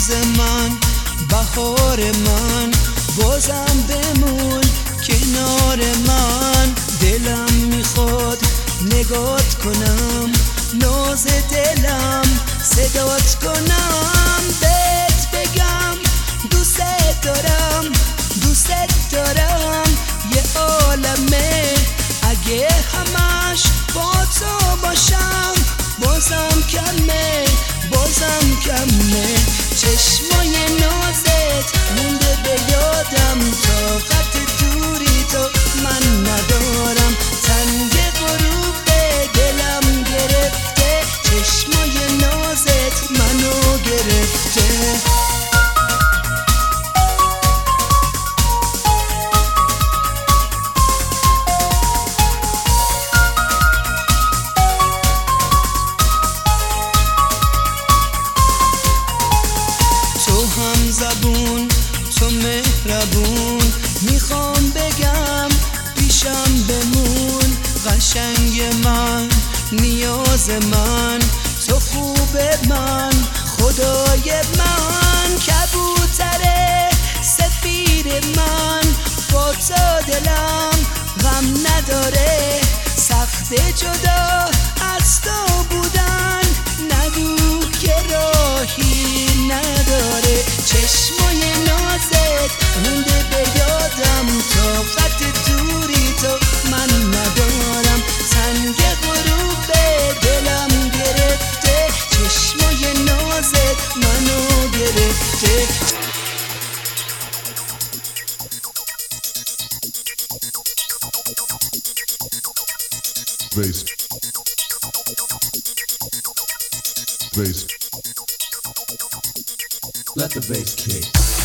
ناز من، بهار من، بازم بمون کنار من. دلم میخواد نگات کنم، ناز دلم صدات کنم، بهت بگم دوست دارم، دوست دارم. یه عالمه اگه همش با تو باشم، بازم کمه، بازم کمه. چشمای نازت مونده به یادم، طاقت دوری تو من ندارم. تنگ غروب دلم گرفته، چشمای نازت منو گرفته. هم زبون تو مهربون، میخوام بگم پیشم بمون. قشنگ من، نیاز من، تو خوب من، خدای من. کبوتر سفید من، با تو دلم غم نداره. سخت جدا از تو بودن، نگو که راهی نداره. چشمای نازت مونده به یادم، طاقت دوری تو من ندارم. تنگ غروب دلم گرفته، چشمای نازت منو گرفته. Bass. Bass. Let the bass kick.